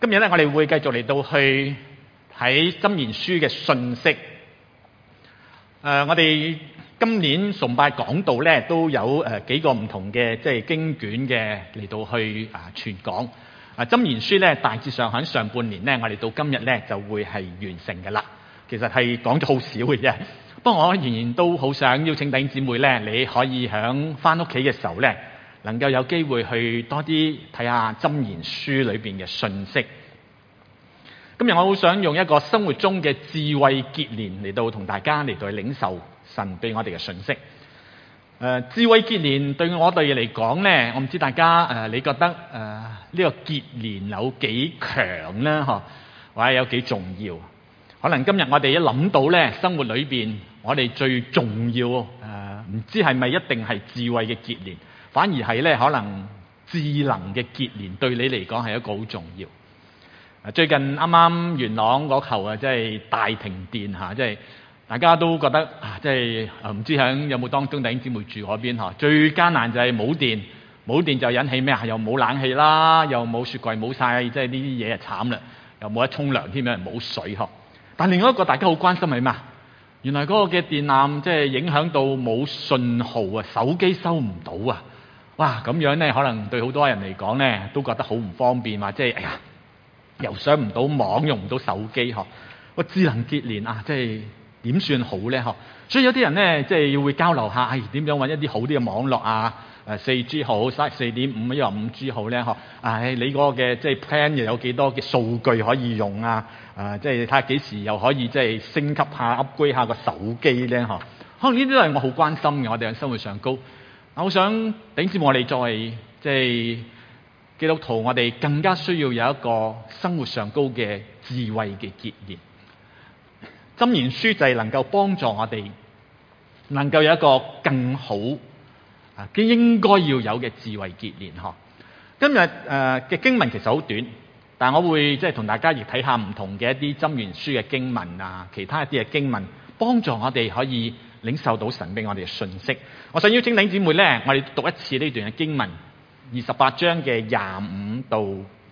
今日咧，我哋會繼續嚟到去睇箴言書嘅信息。我哋今年崇拜講道咧都有幾個唔同嘅經卷嘅嚟到去傳講。箴言書咧大致上喺上半年咧，我哋到今日咧就會係完成㗎啦。其實係講咗好少嘅啫。不過我仍然都好想邀請弟兄姊妹咧，你可以喺返屋企嘅時候咧，能夠有機會去多啲睇下箴言書裏邊嘅信息。今日我好想用一個生活中嘅智慧結連嚟到同大家嚟到去領受神俾我哋嘅信息。智慧結連對我哋嚟講咧，我唔知大家你覺得呢個結連有幾強咧？或者有幾重要？可能今日我哋一諗到咧，生活裏邊我哋最重要唔知係咪一定係智慧嘅結連，反而係咧可能智能嘅結連對你嚟講係一個好重要。最近啱啱元朗嗰頭即係大停電嚇，即係大家都覺得即係唔知有冇當中弟兄姊妹住嗰邊。最艱難就係冇電，冇電就引起咩？又冇冷氣啦，又冇雪櫃，冇晒，即係呢啲嘢就慘啦，又冇得沖涼添，冇水呵。但另外一個大家好關心係咩？原來嗰個嘅電纜即係影響到冇信號啊，手機收唔到啊！哇，咁樣咧可能對好多人嚟講咧都覺得好唔方便，或者哎呀又上唔到網，用唔到手機呵。個智能結連即係點算好咧？呵，所以有啲人咧即係要會交流下，點樣揾一啲好啲嘅網絡啊？4G 好，4.5又5G 好咧？呵，你嗰個嘅即係 plan 又有幾多嘅數據可以用啊？即係睇下幾時又可以即係升級下 upgrade 下個手機咧？呵，可能呢啲都係我好關心嘅。我哋喺生活上高，我好想頂住我哋作為即係基督徒，我哋更加需要有一個生活上高嘅智慧嘅結連。箴言書就係能夠幫助我哋能夠有一個更好應該要有嘅智慧結連。今日嘅經文其實好短，但我會即係同大家亦睇下唔同嘅一啲箴言書嘅經文其他一啲嘅經文，幫助我哋可以領受到神俾我哋嘅信息。我想邀請弟兄姊妹咧，我哋讀一次呢段嘅經文，28章嘅25到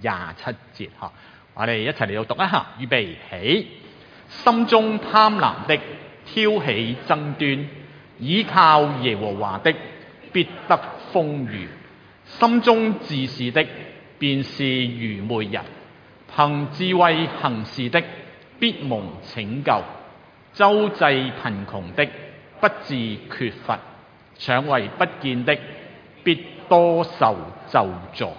27節。我哋一齊嚟到讀一下，預備起。心中貪婪的挑起爭端，倚靠耶和華的必得豐裕。心中自恃的便是愚昧人，憑智慧行事的必蒙拯救。周濟貧窮的不致缺乏，腸胃不見的必多受咒詛。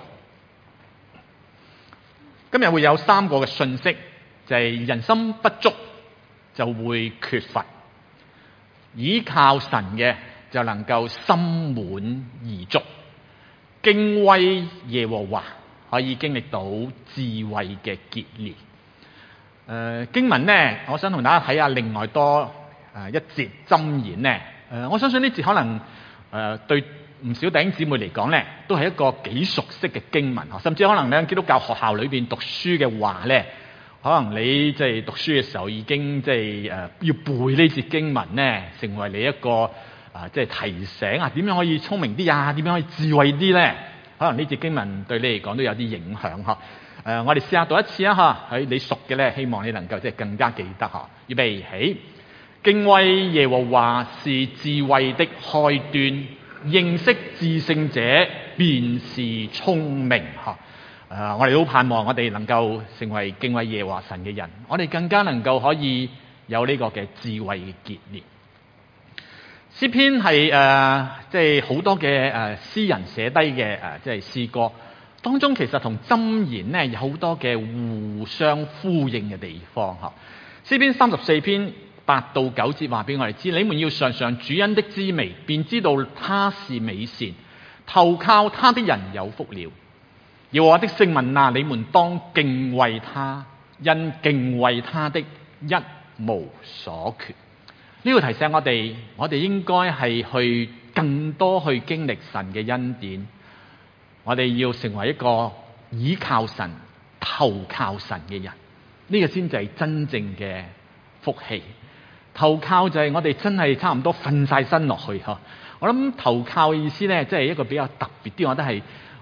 今日會有3個嘅信息，就係人心不足就會缺乏，倚靠神嘅就能夠心滿意足，敬畏耶和華可以經歷到智慧嘅結連。經文呢，我想同大家睇下另外多一節箴言呢。我相信呢節可能對唔少弟兄姊妹嚟講呢，都係一個幾熟悉嘅經文，甚至可能你喺基督教學校裏邊讀書嘅話呢，可能你即係讀書嘅時候已經即係要背呢節經文呢，成為你一個即係提醒點樣可以聰明啲點樣可以智慧啲呢？可能呢節經文對你嚟講都有啲影響。我哋試下讀一次喺你熟嘅呢，希望你能夠即係更加記得。預備起。敬畏耶和華是智慧的開端，認識至聖者便是聰明。我哋都盼望我哋能夠成為敬畏耶和華神嘅人，我哋更加能夠可以有呢個嘅智慧嘅結連。詩篇係即係好多嘅詩人寫低嘅即係詩歌，當中其實同箴言呢有好多嘅互相呼應嘅地方。詩篇34篇8到9節話俾我哋知，你們要嘗嘗主恩的滋味，便知道他是美善，投靠他的人有福了。耶和華的聖民你們當敬畏他，因敬畏他的一無所缺。呢個提醒我哋應該係去更多去經歷神嘅恩典。我哋要成為一個倚靠神、投靠神嘅人，呢個先至係真正嘅福氣。投靠就係我哋真係差唔多瞓晒身落去。我諗投靠嘅意思呢，即係一個比較特別啲，我覺得係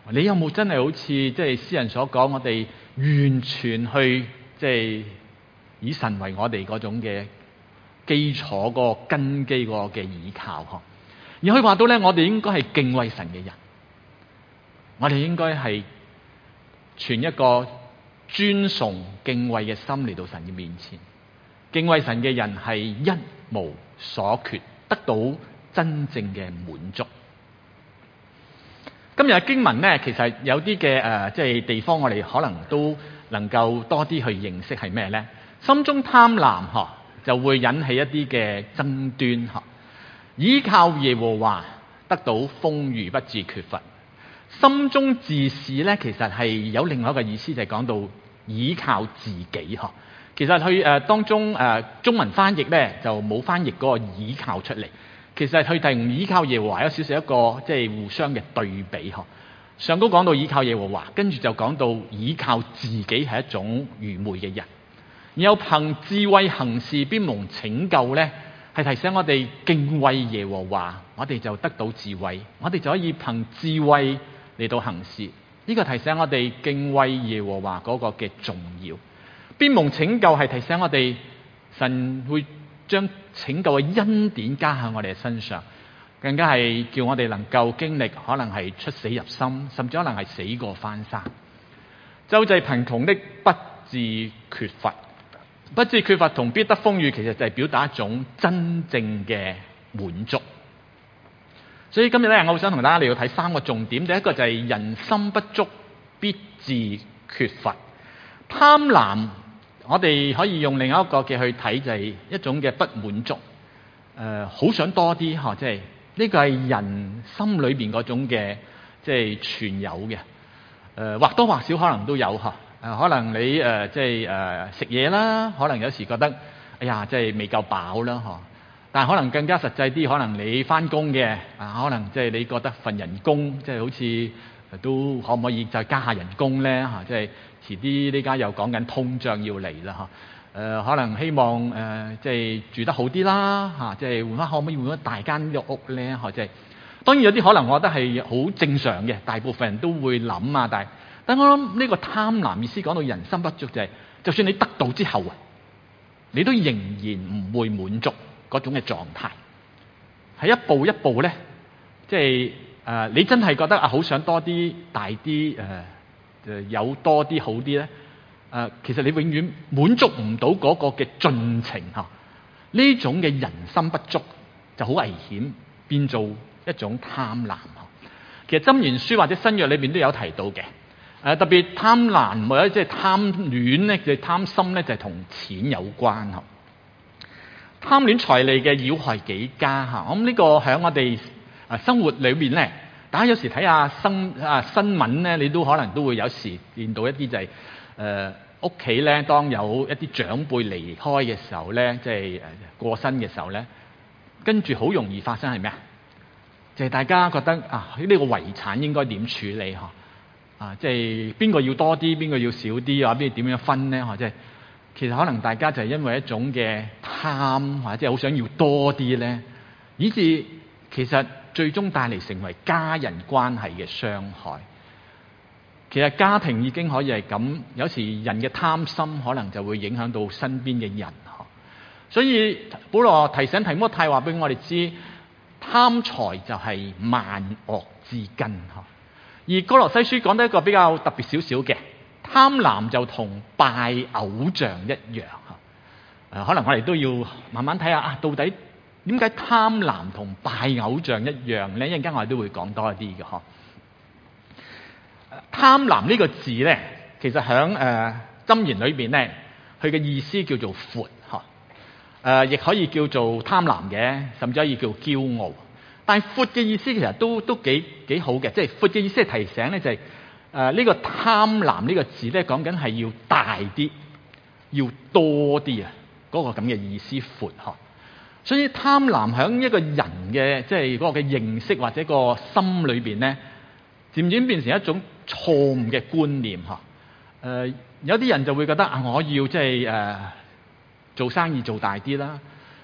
你有冇真係好似即係詩人所講，我哋完全去即係以神為我哋嗰種嘅基礎、嗰個根基、嗰個嘅倚靠？而可以話到咧，我哋應該係敬畏神嘅人，我哋應該係存一個尊崇敬畏嘅心嚟到神嘅面前。敬畏神嘅人係一無所缺，得到真正嘅滿足。今日嘅經文咧，其實有啲嘅即係地方，我哋可能都能夠多啲去認識係咩咧？心中貪婪就會引起一啲嘅爭端。倚靠耶和華得到豐裕，不致缺乏。心中自恃咧，其實係有另外一個意思，就係講到倚靠自己。其實佢當中中文翻譯咧就冇翻譯嗰個倚靠出嚟。其實佢同倚靠耶和華有少少一個即係互相嘅對比。上高講到倚靠耶和華，跟住就講到倚靠自己係一種愚昧嘅人。然後憑智慧行事必蒙拯救咧，係提醒我哋敬畏耶和華，我哋就得到智慧，我哋就可以憑智慧嚟到行事。呢個提醒我哋敬畏耶和華嗰個嘅重要。必蒙拯救係提醒我哋神會將拯救嘅恩典加喺我哋嘅身上，更加係叫我哋能夠經歷可能係出死入生，甚至可能係死過翻生。周濟貧窮的不致缺乏，不致缺乏同必得豐裕，其實就係表達一種真正嘅滿足。所以今日咧，我好想同大家嚟到睇三個重點。第一個就係人心不足必致缺乏。貪婪，我哋可以用另一個嘅去睇，就係一種嘅不滿足。好想多啲即係呢個係人心裏邊嗰種嘅即係存有嘅。或多或少可能都有可能你即係食嘢啦，可能有時覺得哎呀即係未夠飽啦但係可能更加實際啲，可能你翻工嘅可能即係你覺得份人工即係好似都可唔可以再加下人工咧即係遲啲呢家又講緊通脹要嚟啦可能希望即係住得好啲啦即係換翻可唔可以換翻大間嘅屋咧即係當然有啲可能我覺得係好正常嘅，大部分人都會諗但我諗呢個貪婪意思講到人心不足，就係就算你得到之後你都仍然唔會滿足嗰種嘅狀態，係一步一步咧，即係你真係覺得好想多啲大啲有多啲好啲咧其實你永遠滿足唔到嗰個嘅進程呢種嘅人心不足就好危險，變做一種貪婪其實箴言書或者新約裏邊都有提到嘅特別貪婪或者即係貪戀咧，即係貪心咧，就係同錢有關貪戀財利嘅擾害己家我諗呢個喺我哋生活裏面咧，大家有時睇下新聞咧，你都可能都會有時見到一啲就係屋企咧，當有一啲長輩離開嘅時候咧，即係過身嘅時候咧，跟住好容易發生係咩就係大家覺得呢個遺產應該點處理即係邊個要多啲，邊個要少啲邊個點樣分咧即係其實可能大家就係因為一種嘅貪或者好想要多啲咧，以致其實最終帶嚟成為家人關係嘅傷害。其實家庭已經可以係咁，有時人嘅貪心可能就會影響到身邊嘅人所以保羅提醒提摩太話俾我哋知，貪財就係萬惡之根而哥羅西書講得一個比較特別少少嘅，貪婪就同拜偶像一樣可能我哋都要慢慢睇下到底點解貪婪同拜偶像一樣咧？一陣間我哋都會講多一啲嘅貪婪呢個字咧，其實喺箴言裏邊咧，佢嘅意思叫做闊亦可以叫做貪婪嘅，甚至可以叫驕傲。但係闊嘅意思其實都幾好嘅，即係闊嘅意思係提醒咧，就係呢個貪婪呢個字咧，講緊係要大啲，要多啲嗰個咁嘅意思闊所以貪婪喺一個人嘅即係嗰個嘅認識或者個心裏邊咧，漸漸變成一種錯誤嘅觀念有啲人就會覺得我要即係做生意做大啲啦，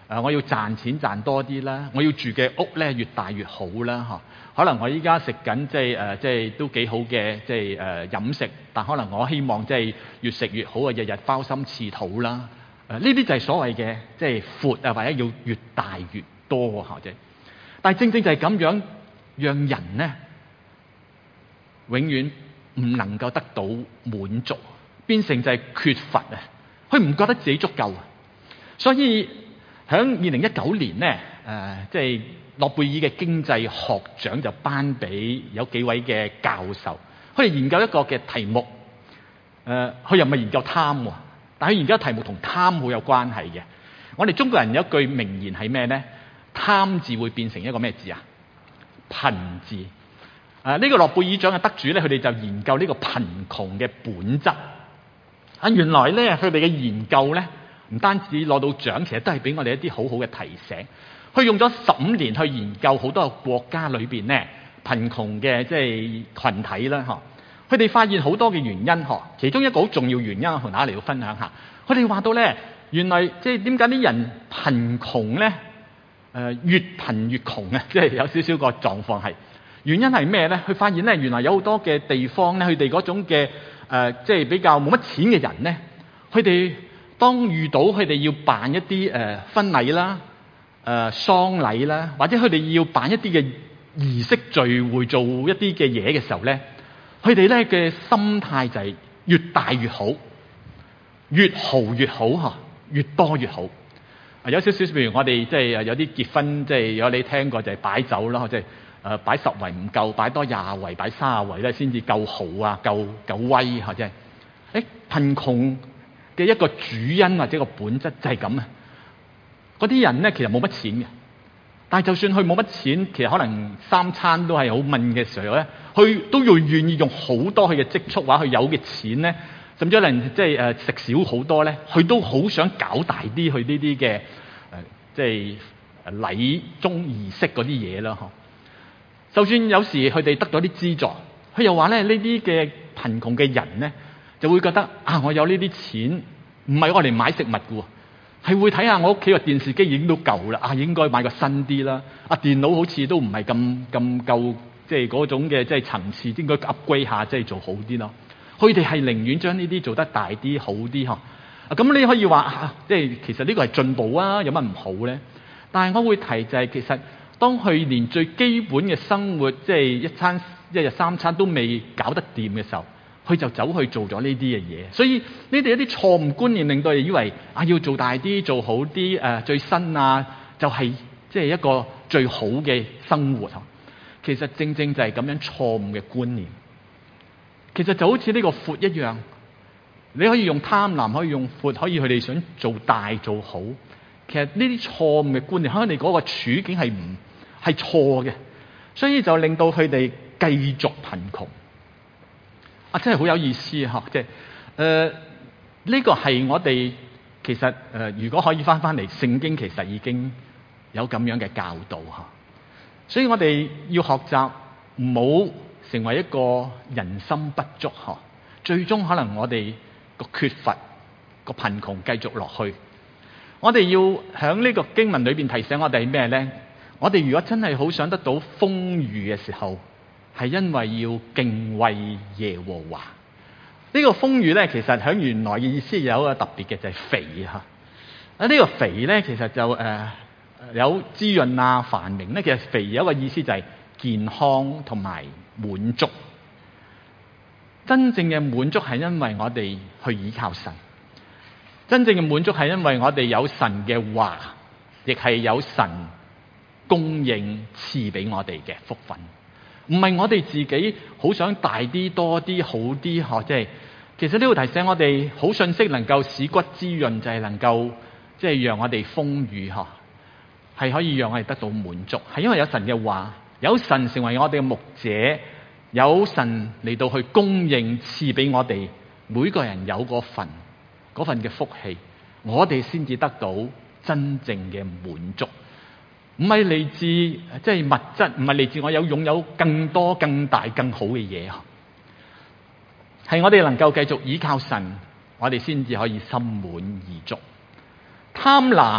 我要賺錢賺多啲啦，我要住嘅屋咧越大越好啦，可能我依家食緊即係都幾好嘅即係飲食，但可能我希望即係越食越好啊，日日鮑參翅肚啦。呢啲就係所謂嘅即係闊啊，或者要越大越多嚇啫。但係正正就係咁樣，讓人咧永遠唔能夠得到滿足，變成就係缺乏啊！佢唔覺得自己足夠啊！所以喺2019年咧，即係諾貝爾嘅經濟學獎就頒俾有幾位嘅教授，佢哋研究一個嘅題目，佢又唔係研究貪喎，但係佢研究題目同貪好有關係嘅。我哋中國人有一句名言係咩咧？貪字會變成一個咩字啊？貧字。呢個諾貝爾獎嘅得主咧，佢哋就研究呢個貧窮嘅本質。原來咧佢哋嘅研究咧，唔單止攞到獎，其實都係俾我哋一啲好好嘅提醒。佢用咗15年去研究好多個國家裏邊咧貧窮嘅即係群體啦，佢哋發現好多嘅原因，其中一個好重要原因，我同大家嚟到分享下。佢哋話到咧，原來即係點解啲人貧窮咧？越貧越窮啊！即係有少少個狀況係原因係咩咧？佢發現咧，原來有好多嘅地方咧，佢哋嗰種嘅即係比較冇乜錢嘅人咧，佢哋當遇到佢哋要辦一啲婚禮啦、喪禮啦，或者佢哋要辦一啲嘅儀式聚會，做一啲嘅嘢嘅時候咧，佢哋咧嘅心態就係越大越好，越豪越好嚇，越多越好。有少少，譬如我哋即係有啲結婚，即係有你聽過就係擺酒啦，即係擺10圍唔夠，擺多20圍、擺30圍咧先至夠豪啊，夠威嚇，即係貧窮嘅一個主因或者個本質就係咁啊！嗰啲人咧其實冇乜錢嘅，但係就算佢冇乜錢，其實可能3餐都係好悶嘅時候咧，佢都要願意用好多佢嘅積蓄或者佢有嘅錢咧。甚至可能即係食少好多咧，佢都好想搞大啲佢呢啲嘅即係禮宗儀式嗰啲嘢啦，就算有時佢哋得到啲資助，佢又話咧呢啲嘅貧窮嘅人咧就會覺得啊，我有呢啲錢唔係我嚟買食物嘅喎，係會睇下我屋企個電視機已經都夠啦，應該買個新啲啦，電腦好似都唔係咁夠，即係嗰種嘅即係層次應該 upgrade 下，即係做好啲咯。佢哋係寧願將呢啲做得大啲、好啲嗬。咁你可以話即係其實呢個係進步啊，有乜唔好咧？但係我會提就係其實當佢連最基本嘅生活，即係一日3餐都未搞得掂嘅時候，佢就走去做咗呢啲嘅嘢。所以呢啲一啲錯誤觀念令到你以為要做大啲、做好啲、最新啊，就係即係一個最好嘅生活。其實正正就係咁樣錯誤嘅觀念。其實就好似呢個闊一樣，你可以用貪婪，可以用闊，可以佢哋想做大做好。其實呢啲錯誤嘅觀念，可能你嗰個處境係錯嘅，所以就令到佢哋繼續貧窮。真係好有意思啊！即係呢個係我哋其實如果可以翻嚟聖經，其實已經有咁樣嘅教導嚇。所以我哋要學習唔好成為一個人心不足嗬，最終可能我哋個缺乏個貧窮繼續落去。我哋要喺呢個經文裏邊提醒我哋係咩咧？我哋如果真係好想得到豐裕嘅時候，係因為要敬畏耶和華。呢個豐裕咧，其實喺原來嘅意思有一個特別嘅就係肥嚇。呢個肥咧，其實就有滋潤啊、繁榮咧。其實肥有一個意思就係健康同埋滿足。真正嘅滿足係因為我哋去倚靠神，真正嘅滿足係因為我哋有神嘅話，亦係有神供應賜俾我哋嘅福分。唔係我哋自己好想大啲、多啲、好啲嗬，即係其實呢度提醒我哋好信息能夠使骨滋潤，就係能夠即係讓我哋豐裕嗬，係可以讓我哋得到滿足，係因為有神嘅話。有神成為我哋嘅牧者，有神嚟到去供應賜俾我哋每個人有嗰份嘅福氣，我哋先至得到真正嘅滿足。唔係嚟自即係物質，唔係嚟自我擁有更多、更大、更好嘅嘢，係我哋能夠繼續依靠神，我哋先至可以心滿意足。貪婪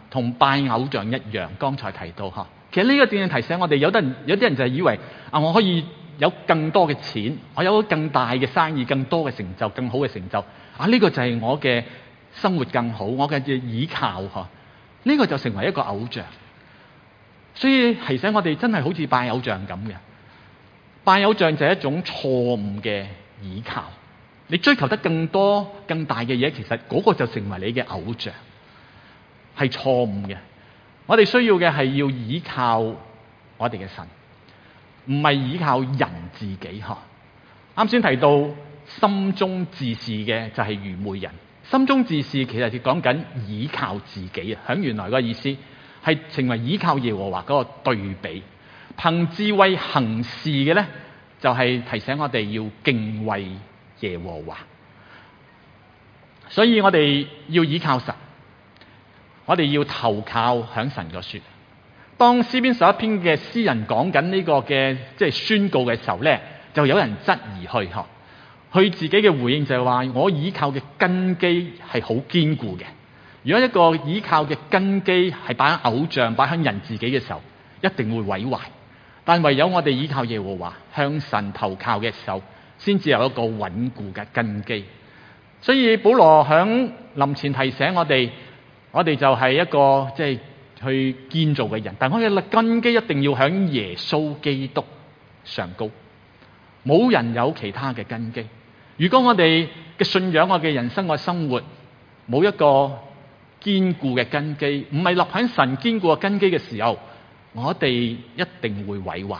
同拜偶像一樣。剛才提到嚇，其實呢個正正提醒我哋，有啲人就係以為我可以有更多嘅錢，我有更大嘅生意，更多嘅成就，更好嘅成就呢個就係我嘅生活更好，我嘅倚靠嚇。呢個就成為一個偶像。所以提醒我哋真係好似拜偶像咁嘅，拜偶像就係一種錯誤嘅倚靠。你追求得更多更大嘅嘢，其實嗰個就成為你嘅偶像，係錯誤嘅。我哋需要嘅係要倚靠我哋嘅神，唔係倚靠人自己呵。啱先提到心中自是嘅就係愚昧人，心中自是其實係講緊倚靠自己啊。響原來個意思係成為倚靠耶和華嗰個對比。憑智慧行事嘅咧，就係提醒我哋要敬畏耶和華。所以我哋要倚靠神，我哋要投靠響神個說。當詩篇11篇嘅詩人講緊呢個嘅宣告嘅時候咧，就有人質疑佢自己嘅回應就係話：我倚靠嘅根基係好堅固嘅。如果一個倚靠嘅根基係擺喺偶像、擺喺人自己嘅時候，一定會毀壞。但唯有我哋倚靠耶和華，向神投靠嘅時候，先至有一個穩固嘅根基。所以保羅響臨前提醒我哋就係一個去建造嘅人，但我哋嘅根基一定要響耶穌基督上高，冇人有其他嘅根基。如果我哋嘅信仰、我嘅人生、我嘅生活冇一個堅固嘅根基，唔係立喺神堅固嘅根基嘅時候，我哋一定會毀壞。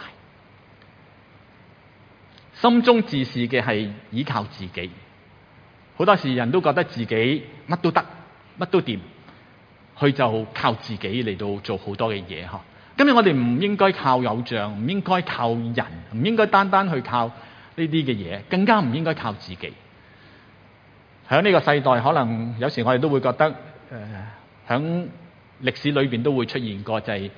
心中自是嘅係倚靠自己，好多時人都覺得自己乜都得，乜都掂，佢就靠自己嚟到做好多嘅嘢。今日我哋唔應該靠偶像，唔應該靠人，唔應該單單去靠呢啲嘅嘢，更加唔應該靠自己。喺呢個世代，可能有時我哋都會覺得喺歷史裏邊都會出現過，就係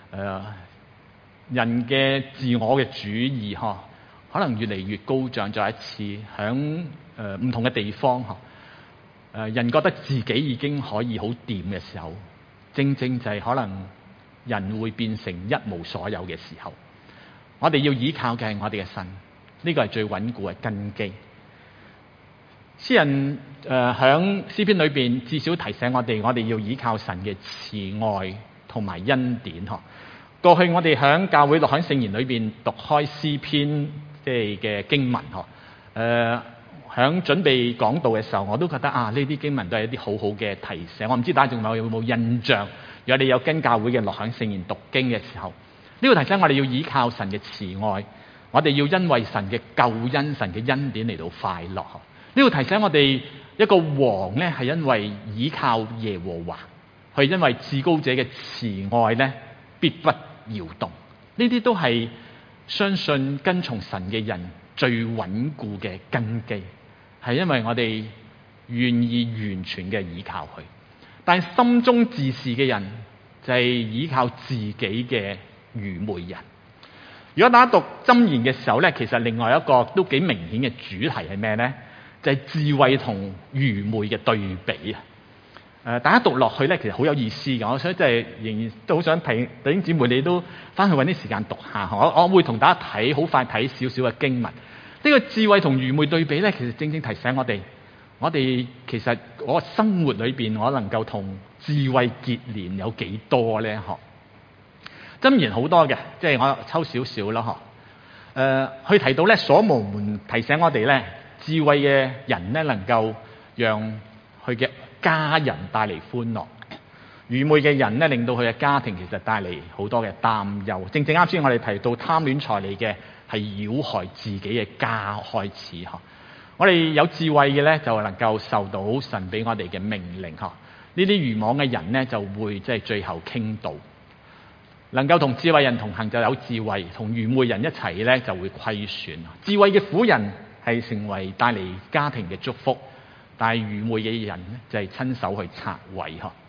人嘅自我嘅主義可能越嚟越高漲。再一次喺唔同嘅地方人覺得自己已經可以好掂嘅時候，正正就係可能人會變成一無所有嘅時候。我哋要依靠嘅係我哋嘅神，呢個係最穩固嘅根基。詩人喺詩篇裏邊至少提醒我哋要依靠神嘅慈愛同埋恩典。過去我哋喺教會喺聖言裏邊讀開詩篇嘅經文喺準備講道嘅時候，我都覺得呢啲經文都係一啲好好嘅提醒。我唔知大家仲有冇印象？如果你有跟教會嘅落喺聖言讀經嘅時候，呢個提醒我哋要依靠神嘅慈愛，我哋要因為神嘅救恩、神嘅恩典嚟到快樂。呢個提醒我哋一個王咧，係因為倚靠耶和華，係因為至高者嘅慈愛咧，必不搖動。呢啲都係相信跟從神嘅人最穩固嘅根基，係因為我哋願意完全嘅倚靠佢。但係心中自是嘅人就係倚靠自己嘅愚昧人。如果大家讀箴言嘅時候咧，其實另外一個都幾明顯嘅主題係咩咧？就係智慧同愚昧嘅對比啊！大家讀落去咧，其實好有意思嘅。我想仍然都好想提弟兄姊妹，你都翻去搵啲時間讀下。我會同大家好快睇少少嘅經文。呢個智慧同愚昧對比咧，其實正正提醒我哋其實我生活裏邊我能夠同智慧結連有幾多咧？箴言好多嘅，我抽少少啦。去提到咧，所羅門提醒我哋咧，智慧嘅人咧能夠讓佢嘅家人帶嚟歡樂，愚昧嘅人咧令到佢嘅家庭其實帶嚟好多嘅擔憂。正正啱先我哋提到貪戀財利嘅係擾害自己嘅家開始。我哋有智慧嘅咧就能夠受到神俾我哋嘅命令。呢啲愚妄嘅人咧就會最後傾倒。能夠同智慧人同行就有智慧，同愚昧人一齊咧就會虧損。智慧嘅婦人係成為帶嚟家庭嘅祝福，但係愚昧嘅人咧就係親手去拆毀。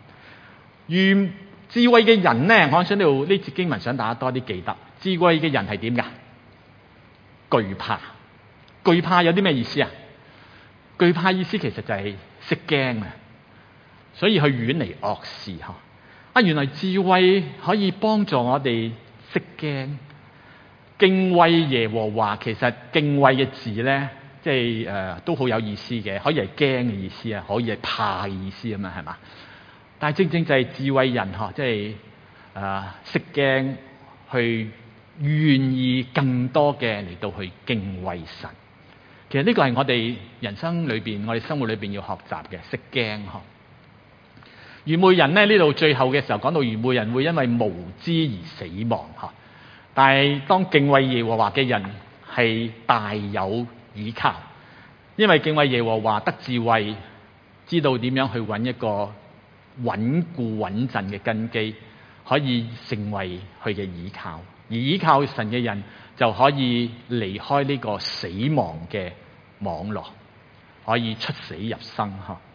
智慧嘅人咧，我想呢節經文想大家多啲記得，智慧嘅人係點㗎？懼怕。懼怕有啲咩意思啊？懼怕意思其實就係識驚啊，所以去遠離惡事。 原來智慧可以幫助我哋識驚。敬畏耶和華，其實敬畏嘅字咧，即係都好有意思嘅，可以係驚嘅意思啊，可以係怕嘅意思啊嘛，係嘛？但係正正就係智慧人即係識驚，去願意更多嘅嚟到去敬畏神。其實呢個係我哋人生裏邊，我哋生活裏邊要學習嘅，識驚。愚昧人咧，呢度最後嘅時候講到愚昧人會因為無知而死亡。但係當敬畏耶和華嘅人係大有倚靠，因為敬畏耶和華得智慧，知道點樣去揾一個穩固穩陣嘅根基，可以成為佢嘅倚靠。而倚靠神嘅人就可以離開呢個死亡嘅網絡，可以出死入生。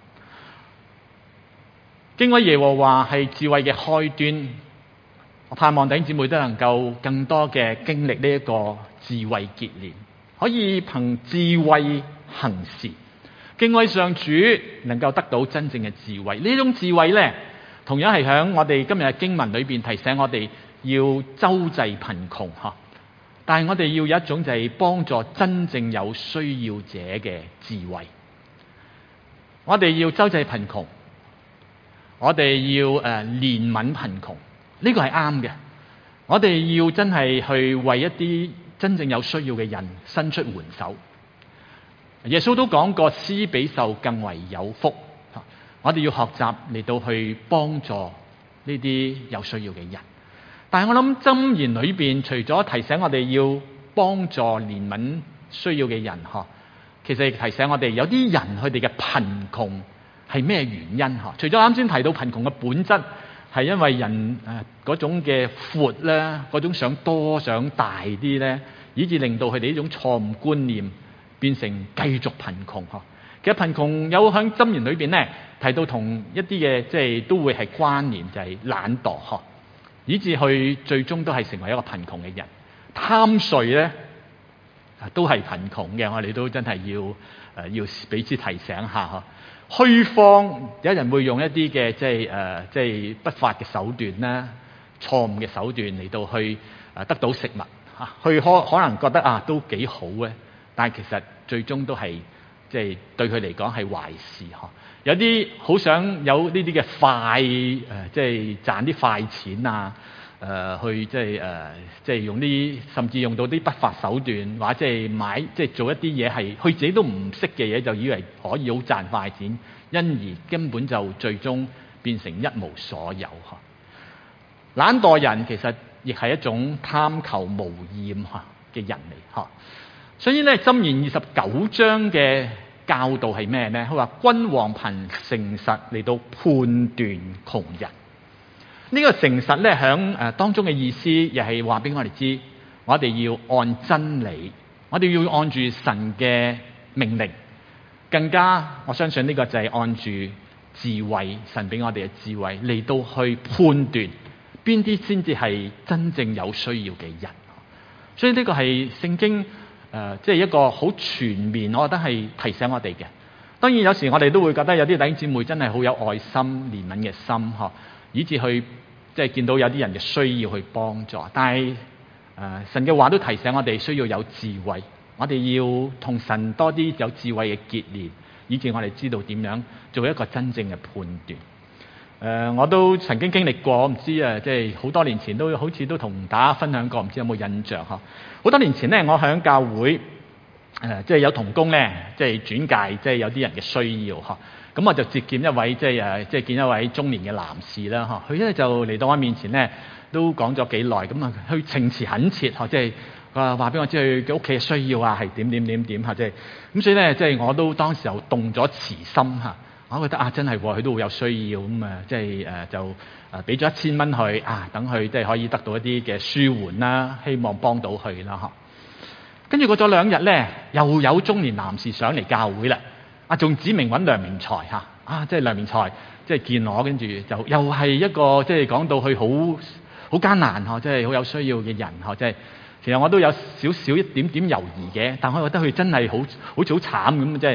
敬畏耶和華係智慧嘅開端。我盼望弟兄姊妹都能夠更多嘅經歷呢一個智慧結連，可以憑智慧行事，敬畏上主，能夠得到真正嘅智慧。呢種智慧呢，同樣係喺我哋今日嘅經文裏邊提醒我哋要周濟貧窮。但係我哋要有一種就係幫助真正有需要者嘅智慧。我哋要周濟貧窮，我哋要憐憫貧窮。呢個係啱嘅，我哋要真係去為一啲真正有需要嘅人伸出援手。耶穌都講過，施比受更為有福。我哋要學習嚟到去幫助呢啲有需要嘅人。但係我諗箴言裏邊，除咗提醒我哋要幫助憐憫需要嘅人，其實亦提醒我哋有啲人佢哋嘅貧窮係咩原因？除咗啱先提到貧窮嘅本質，係因為人嗰種嘅闊咧，嗰種想多想大啲咧，以致令到佢哋呢種錯誤觀念變成繼續貧窮。其實貧窮有喺箴言裏邊咧提到同一啲嘅即係都會係關聯，就係懶惰，以致佢最終都係成為一個貧窮嘅人。貪睡咧都係貧窮嘅，我哋都真係要彼此提醒下。虛謊，有人會用一啲嘅即係不法嘅手段啦，錯誤嘅手段嚟到去得到食物嚇，佢可能覺得都幾好嘅，但係其實最終都係即係對佢嚟講係壞事嚇。有啲好想有呢啲嘅快即係賺啲快錢啊，去即係用啲甚至用到啲不法手段，或者係買即係做一啲嘢係佢自己都唔識嘅嘢，就以為可以好賺快錢，因而根本就最終變成一無所有。懶惰人其實亦係一種貪求無厭嘅人嚟。所以咧，箴言29章嘅教導係咩呢？佢話君王憑誠實嚟到判斷窮人。呢個誠實咧，響當中嘅意思，又係話俾我哋知，我哋要按真理，我哋要按住神嘅命令，更加我相信呢個就係按住智慧，神俾我哋嘅智慧嚟到去判斷邊啲先至係真正有需要嘅人。所以呢個係聖經即係一個好全面，我覺得係提醒我哋嘅。當然有時我哋都會覺得有啲弟兄姊妹真係好有愛心、憐憫嘅心，以至去即係見到有啲人嘅需要去幫助。但係神嘅話都提醒我哋需要有智慧，我哋要同神多啲有智慧嘅結連，以至我哋知道點樣做一個真正嘅判斷。我都曾經經歷過，我唔知即係好多年前都好似都同大家分享過，唔知有冇印象？好多年前咧，我喺教會即係有同工咧，即係轉介，即係有啲人嘅需要咁我就接見一位即係見一位中年嘅男士啦，佢咧就嚟到我面前咧，都講咗幾耐，咁啊佢情詞懇切，即係話俾我知佢屋企嘅需要啊，係點即係咁，所以咧即係我都當時候動咗慈心我覺得真係佢都好有需要，咁即係就俾咗1000蚊佢等佢即係可以得到一啲嘅舒緩啦，希望幫到佢啦。跟住過咗2日咧，又有中年男士上嚟教會啦，仲指明揾梁明才即係梁明才即係見我，跟住就又係一個即係講到佢好艱難即係好有需要嘅人即係其實我都有少少一點點猶豫嘅，但我覺得佢真係好似好慘咁，即係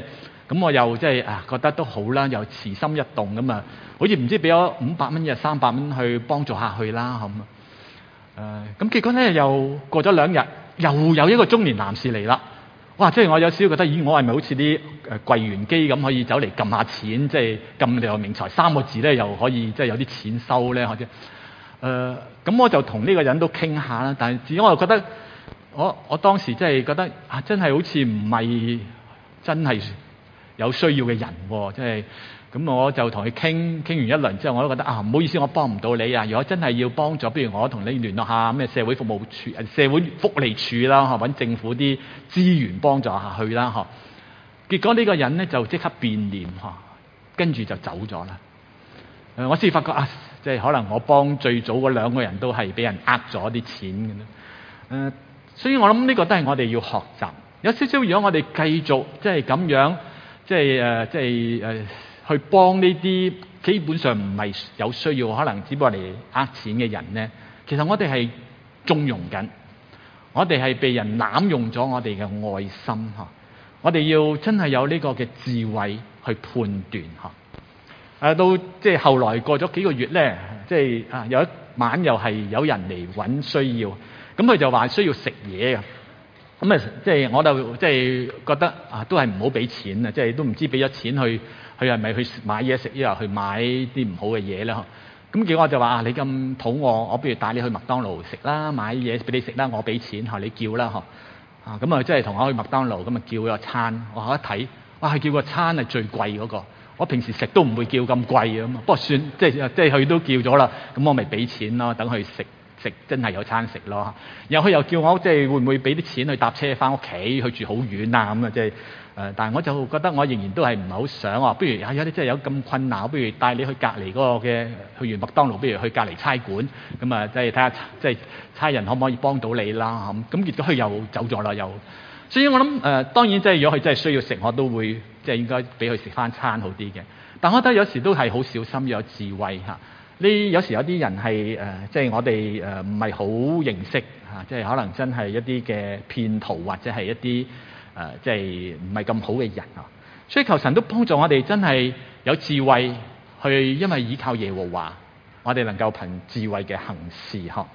咁我又即係覺得都好啦，又慈心一動咁啊，好似唔知俾咗500蚊、300蚊去幫助下去啦咁咁結果咧又過咗2日，又有一個中年男士嚟啦。哇！即係我有少少覺得，咦？我係咪好似啲櫃員機咁可以走嚟撳下錢，即係撳你個名財3個字咧，又可以即係有啲錢收咧？或者咁我就同呢個人都傾下啦。但係至於我又覺得，我當時即係覺得真係好似唔係真係有需要嘅人喎，即係咁我就同佢傾完一輪之後，我都覺得唔好意思，我幫唔到你啊！如果真係要幫助，不如我同你聯絡下咩社會服務處、社會福利處啦，揾政府啲資源幫助下去啦，結果呢個人咧就即刻變臉，跟住就走咗啦。我先發覺即係可能我幫最早嗰2個人都係俾人呃咗啲錢嘅啦。所以我諗呢個都係我哋要學習。有少少，如果我哋繼續即係咁樣，即係去幫呢啲基本上唔係有需要，可能只不過嚟呃錢嘅人咧，其實我哋係縱容緊，我哋係被人濫用咗我哋嘅愛心。我哋要真係有呢個嘅智慧去判斷。到即係後來過咗幾個月咧，即係有一晚又係有人嚟揾需要，咁佢就話需要食嘢嘅。咁即係我就即係覺得都係唔好俾錢啊！即係都唔知俾咗錢去係咪去買嘢食，抑或去買啲唔好嘅嘢啦。咁結果我就話你咁肚餓，我不如帶你去麥當勞食啦，買嘢俾你食啦，我俾錢你叫啦咁即係同我去麥當勞，咁叫咗個餐。我一睇，佢叫個餐係最貴嗰個。我平時食都唔會叫咁貴啊嘛。不過算即係佢都叫咗啦，咁我咪俾錢咯，等佢食真係有餐食咯。然後佢又叫我即係會唔會俾啲錢去搭車翻屋企，去住好遠啊咁啊，即係但係我就覺得我仍然都係唔係好想話，不如有啲真係有咁困難，不如帶你去隔離嗰個嘅，去完麥當勞，不如去隔離差館咁啊，即係睇下即係差人可唔可以幫到你啦咁。結果佢又走咗啦又。所以我諗當然即係如果佢真係需要食，我都會即係應該俾佢食翻餐好啲嘅。但我覺得有時都係好小心，要有智慧嚇。有時有啲人係即係我哋唔係好認識即係可能真係一啲嘅騙徒或者係一啲即係唔係咁好嘅人啊。所以求神都幫助我哋真係有智慧去，因為依靠耶和華，我哋能夠憑智慧嘅行事呵。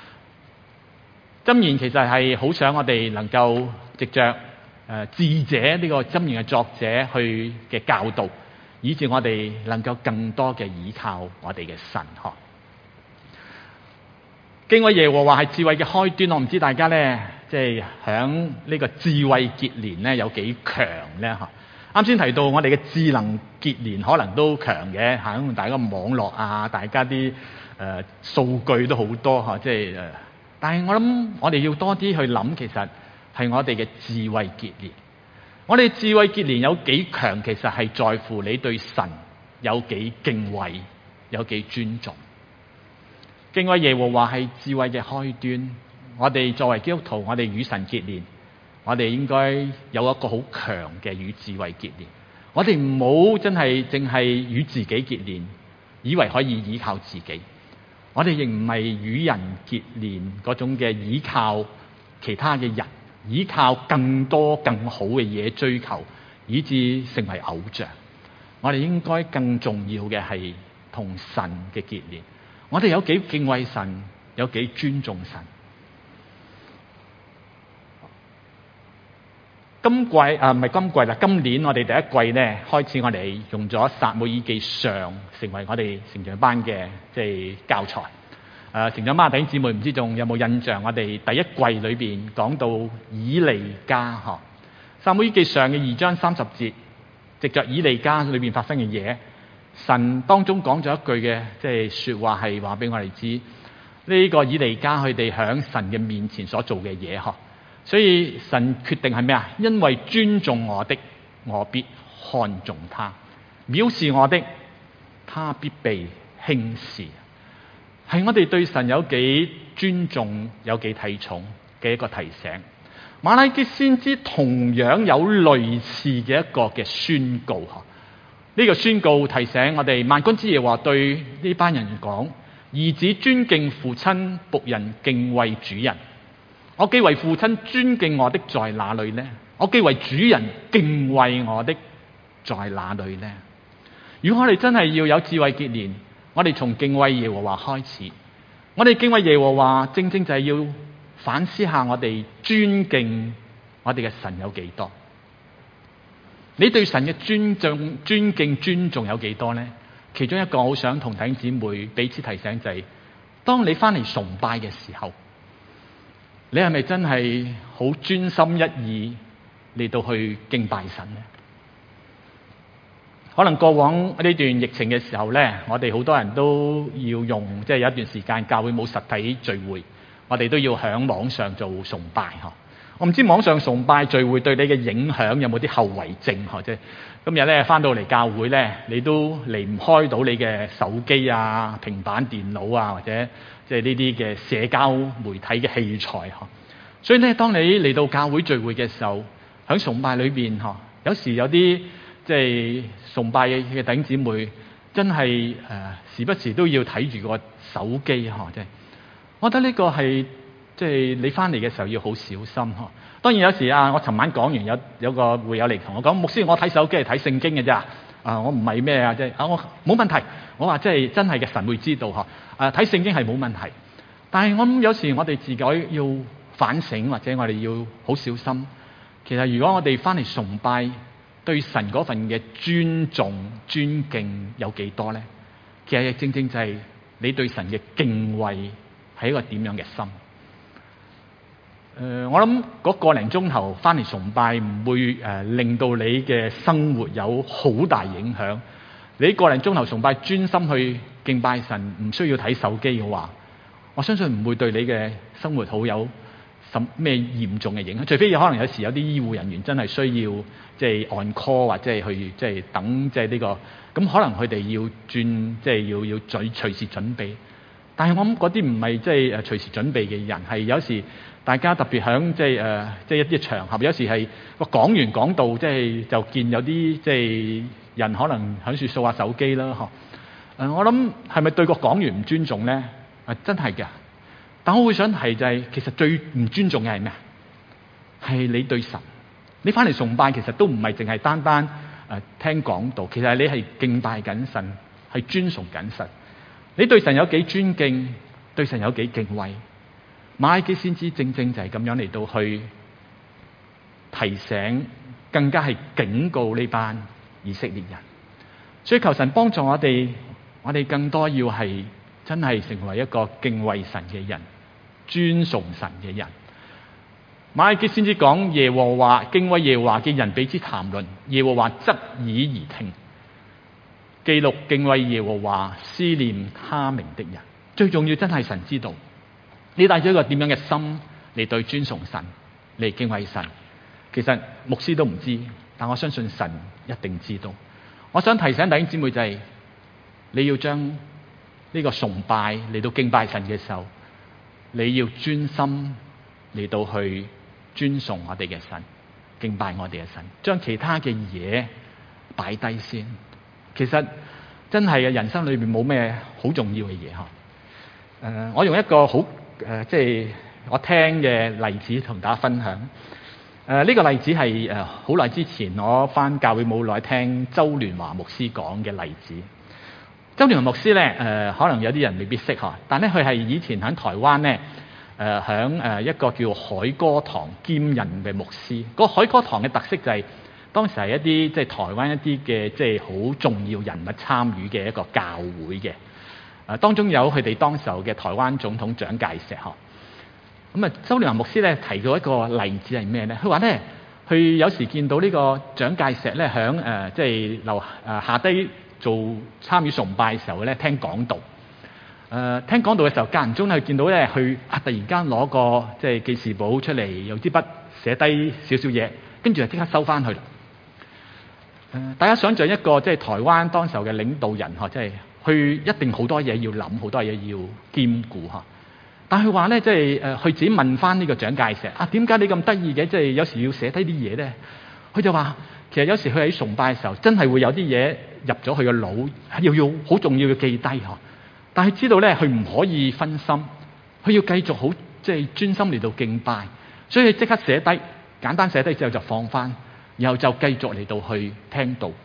箴言其實係好想我哋能夠藉着智者呢個箴言嘅作者去嘅教導，以致我哋能夠更多嘅依靠我哋嘅神學。敬畏耶和華係智慧嘅開端，我唔知大家咧，即係響呢個智慧結連咧有幾強咧嚇。啱先提到我哋嘅智能結連可能都強嘅嚇，因為大家網絡啊，大家啲數據都好多嚇，即係但係我諗我哋要多啲去諗，其實係我哋嘅智慧結連。我哋智慧結連有幾強，其實係在乎你對神有幾敬畏，有幾尊重。敬畏耶和華係智慧嘅開端。我哋作為基督徒，我哋與神結連，我哋應該有一個好強嘅與智慧結連。我哋唔好真係淨係與自己結連，以為可以依靠自己。我哋亦唔係與人結連嗰種嘅依靠其他嘅人，依靠更多更好嘅嘢追求，以致成為偶像。我哋應該更重要嘅係同神嘅結連。我哋有幾敬畏神，有幾尊重神。今年我哋第一季咧開始，我哋用咗撒母耳記上成為我哋成長班嘅即係教材。成長班弟兄姊妹唔知仲有冇印象？我哋第一季裏邊講到以利家嗬，撒母耳記上嘅2章30節，藉着以利家裏邊發生嘅嘢，神當中講咗一句嘅即係說話，係話俾我哋知呢個以利家佢哋響神嘅面前所做嘅嘢嗬。所以神決定係咩啊？因為尊重我的，我必看重他；藐視我的，他必被輕視。係我哋對神有幾尊重，有幾睇重嘅一個提醒。馬拉基先知同樣有類似嘅一個嘅宣告。呢個宣告提醒我哋，萬軍之耶和華對呢班人講：兒子尊敬父親，僕人敬畏主人。我既為父親尊敬我的在哪裏呢？我既為主人敬畏我的在哪裏呢？如果我哋真係要有智慧結連，我哋從敬畏耶和華開始。我哋敬畏耶和華，正正就係要反思下我哋尊敬我哋嘅神有幾多？你對神嘅尊敬、尊重有幾多呢？其中一個好想同弟兄姊妹彼此提醒就係，當你翻嚟崇拜嘅時候，你係咪真係好專心一意嚟到去敬拜神呢？可能過往呢段疫情嘅時候呢，我哋好多人都要用，即係有一段時間教會冇實體聚會，我哋都要喺網上做崇拜。我唔知網上崇拜聚會對你嘅影響有冇啲後遺症？即係今日咧翻到嚟教會咧，你都離唔開到你嘅手機啊、平板電腦啊，或者即係呢啲嘅社交媒體嘅器材。所以咧，當你嚟到教會聚會嘅時候，喺崇拜裏邊有時有啲即係崇拜嘅弟兄姊妹，真係時不時都要睇住個手機。即係我覺得呢個係。即係你翻嚟嘅時候要好小心。當然有時我尋晚講完有個會友嚟同我講，牧師，我睇手機係睇聖經嘅咋，我唔係咩即係我冇問題。我話即係真係嘅，神會知道睇聖經係冇問題。但係我諗有時我哋自己要反省，或者我哋要好小心。其實如果我哋翻嚟崇拜，對神嗰份嘅尊重、尊敬有幾多咧？其實正正就係你對神嘅敬畏係一個點樣嘅心。我諗嗰個零鐘頭翻嚟崇拜唔會令到你嘅生活有好大影響。你個零鐘頭崇拜專心去敬拜神，唔需要睇手機嘅話，我相信唔會對你嘅生活好有咩嚴重嘅影響。除非可能有時有啲醫護人員真係需要即係 on call 或者係去即係等即係呢個，咁可能佢哋要轉即係要隨時準備。但係我諗嗰啲唔係即係隨時準備嘅人，係有時大家特別響即係一啲場合，有時係個講完講道，即係就見有啲即係人可能響處掃下手機啦。我諗係咪對個講員唔尊重咧？真係嘅。但我會想提就係，其實最唔尊重嘅係咩？係你對神。你翻嚟崇拜其實都唔係淨係單單聽講道，其實你係敬拜緊神，係尊崇緊神。你對神有幾尊敬，對神有幾敬畏，瑪拉基先知正正就係咁樣嚟到去提醒，更加係警告呢班以色列人。所以求神幫助我哋更多要係真係成為一個敬畏神嘅人，尊崇神嘅人。瑪拉基先知講耶和華，敬畏耶和華嘅人彼此談論，耶和華側耳而聽。記錄敬畏耶和華、思念他名的人，最重要真係神知道。你帶咗一個點樣嘅心嚟對尊崇神、嚟敬畏神，其實牧師都唔知，但我相信神一定知道。我想提醒弟兄姊妹就係，你要將呢個崇拜嚟到敬拜神嘅時候，你要專心嚟到去尊崇我哋嘅神、敬拜我哋嘅神，將其他嘅嘢擺低先。其實真係人生裏邊冇咩好重要嘅嘢。我用一個好即係我聽嘅例子同大家分享。呢個例子係好耐之前我返教會冇耐聽周聯華牧師講嘅例子。周聯華牧師咧可能有啲人未必識，但咧佢係以前喺台灣咧響一個叫海歌堂兼任嘅牧師。個海歌堂嘅特色就係，當時係一啲即係台灣一啲嘅即係好重要人物參與嘅一個教會嘅，當中有佢哋當時候嘅台灣總統蔣介石。咁啊，周聯華牧師咧提到一個例子係咩咧？佢話咧，佢有時見到呢個蔣介石咧響即係樓下低做參與崇拜嘅時候咧聽講道。聽講道嘅時候，間唔中咧見到咧佢突然間攞個即係記事簿出嚟，用支筆寫低少少嘢，跟住就即刻收翻去。大家想象一個即係台灣當時候嘅領導人，即係佢一定好多嘢要諗，好多嘢要兼顧。但係佢話咧，即係佢自己問翻呢個蔣介石點解你咁得意嘅？即係有時要寫低啲嘢咧。佢就話其實有時佢喺崇拜嘅時候，真係會有啲嘢入咗佢個腦，要好重要嘅記低。但係知道咧，佢唔可以分心，佢要繼續好即係專心嚟到敬拜，所以佢即刻寫低，簡單寫低之後就放翻。然後就繼續嚟到去聽道，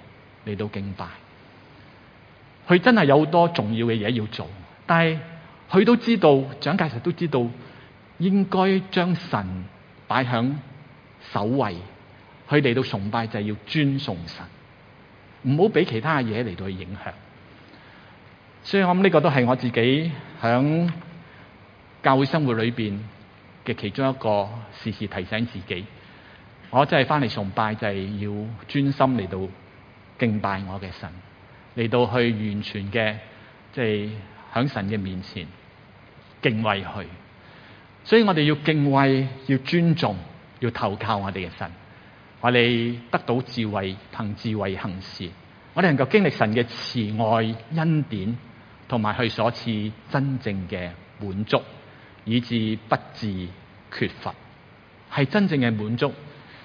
嚟到敬拜。佢真係有好多重要嘅嘢要做，但係佢都知道，蔣介石都知道應該將神擺響首位。佢嚟到崇拜就係要尊崇神，唔好俾其他嘢嚟到去影響。所以我諗呢個都係我自己響教會生活裏邊嘅其中一個時時提醒自己，我真係翻嚟崇拜就係要專心嚟到敬拜我嘅神，嚟到去完全嘅即係響神嘅面前敬畏佢。所以我哋要敬畏，要尊重，要投靠我哋嘅神。我哋得到智慧，憑智慧行事，我哋能夠經歷神嘅慈愛恩典，同埋佢所賜真正嘅滿足，以致不致缺乏，係真正嘅滿足。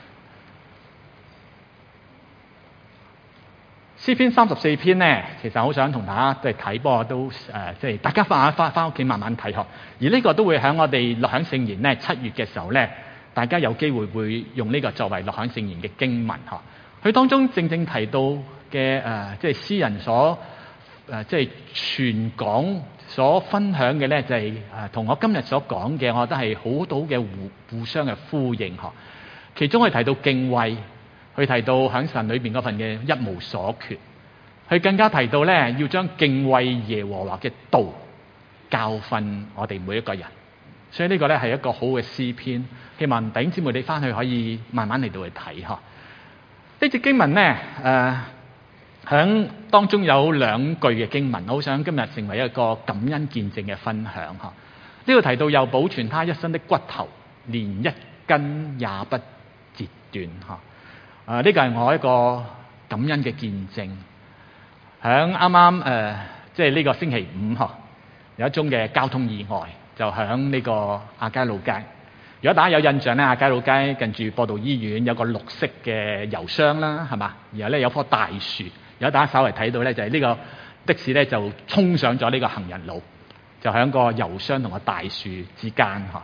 詩篇34篇呢，其實好想同大家即係睇，不過都即係大家翻屋企慢慢睇學。而呢個都會喺我哋樂享聖言呢7月嘅時候呢，大家有機會會用呢個作為樂享聖言嘅經文嚇。佢當中正正提到嘅即係詩人所即係傳講所分享嘅咧，就係同我今日所講嘅，我覺得係好到嘅互相嘅呼應嚇。其中佢提到敬畏，佢提到喺神裏邊嗰份嘅一無所缺，佢更加提到咧要將敬畏耶和華嘅道教訓我哋每一個人。所以呢個咧係一個好嘅詩篇，希望弟兄姊妹你翻去可以慢慢嚟到去睇嚇。呢節經文咧響當中有2句嘅經文，我好想今日成為一個感恩見證嘅分享嚇。呢度提到又保存他一身的骨頭，連一根也不折斷嚇。呢個係我一個感恩嘅見證。響啱啱即係呢個星期五嚇，有一宗嘅交通意外，就響呢個亞皆老街。如果大家有印象咧，亞皆老街近住播道醫院有個綠色嘅油箱啦，係嘛？然後咧有棵大樹。如果大家稍微睇到咧，就係呢個的士咧就衝上咗呢個行人路，就喺個油箱同個大樹之間嚇。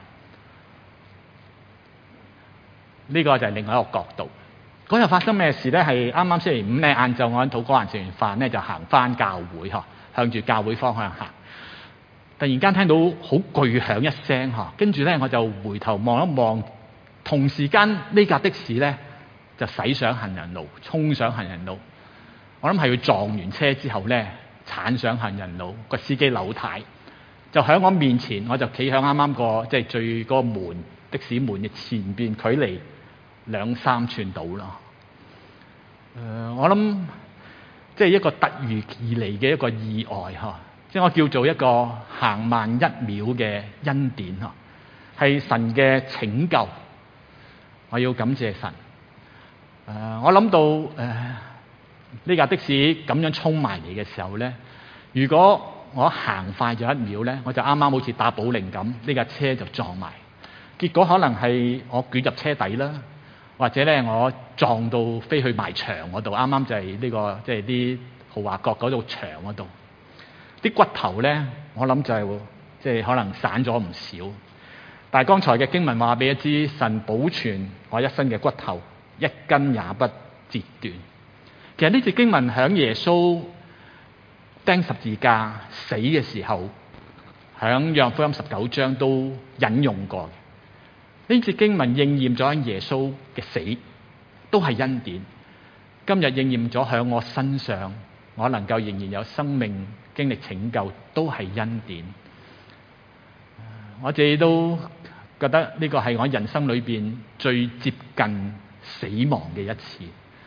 呢個就係另外一個角度。嗰日發生咩事咧？係啱啱星期五咧晏晝，我喺土瓜灣食完飯咧就行翻教會嚇，向住教會方向行。突然間聽到好巨響一聲嚇，跟住咧我就回頭望一望，同時間呢架的士咧就駛上行人路，衝上行人路。我諗係佢撞完車之後咧，鏟上行人路，個司機扭軚，就喺我面前，我就企喺啱啱個即係最嗰個門的士門嘅前邊，距離2-3寸到啦。我諗即係一個突如其來嘅一個意外嚇，即係我叫做一個行慢1秒嘅恩典嚇，係神嘅拯救，我要感謝神。我諗到呢架的士咁樣衝埋嚟嘅時候咧，如果我行快咗1秒咧，我就啱啱好似打保齡咁，呢架車就撞埋，結果可能係我捲入車底啦，或者咧我撞到飛去埋牆嗰度，啱啱就係呢個即係啲豪華閣嗰度牆嗰度，啲骨頭咧我諗就係即係可能散咗唔少。但係剛才嘅經文話俾你知，神保存我一身嘅骨頭，一根也不折斷。其實呢節經文響耶穌釘十字架死嘅時候，響約翰福音19章都引用過嘅。呢節經文應驗咗喺耶穌嘅死，都係恩典。今日應驗咗響我身上，我能夠仍然有生命經歷拯救，都係恩典。我哋都覺得呢個係我人生裏邊最接近死亡嘅一次。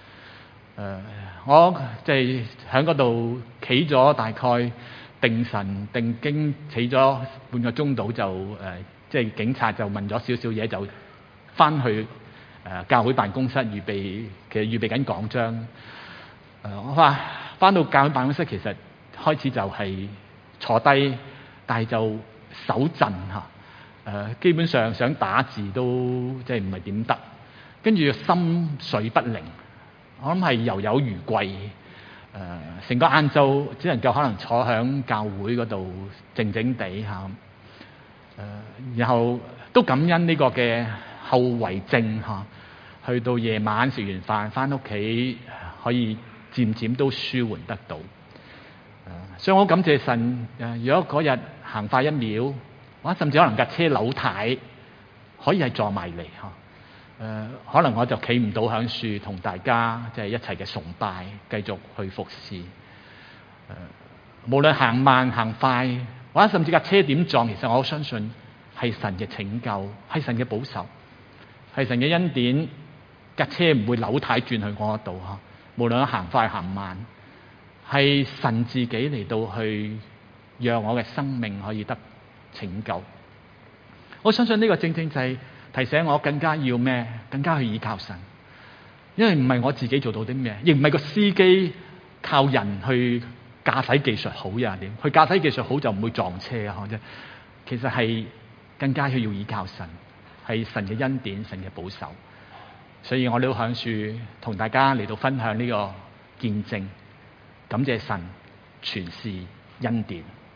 我即係喺嗰度企咗大概定神定經，企咗半個鐘度就即係警察就問咗少少嘢，就翻去教會辦公室預備緊講章。我話翻到教會辦公室，其實開始就係坐低，但係就手震嚇，基本上想打字都即係唔係點得，跟住心緒不寧。我諗係猶有餘悸，成個晏晝只能夠可能坐響教會嗰度靜靜地嚇，然後都感恩呢個嘅後遺症嚇，去到夜晚食完飯翻屋企可以漸漸都舒緩得到。所以我感謝神。如果嗰日行快1秒，或者甚至可能架車扭軚，可以係撞埋嚟可能我就企唔到響樹同大家即係一齊嘅崇拜，繼續去服侍。無論行慢行快，或者甚至架車點撞，其實我相信係神嘅拯救，係神嘅保守，係神嘅恩典。架車唔會扭軚轉去我嗰度無論行快行慢，係神自己嚟到去讓我嘅生命可以得拯救。我相信呢個正正就係提醒我更加要咩？更加去依靠神。因為唔係我自己做到啲咩，亦唔係個司機靠人去駕駛技術好呀點？佢駕駛技術好就唔會撞車啊！其實係更加要依靠神，係神嘅恩典、神嘅保守。所以我都響樹同大家嚟到分享呢個見證，感謝神全是恩典。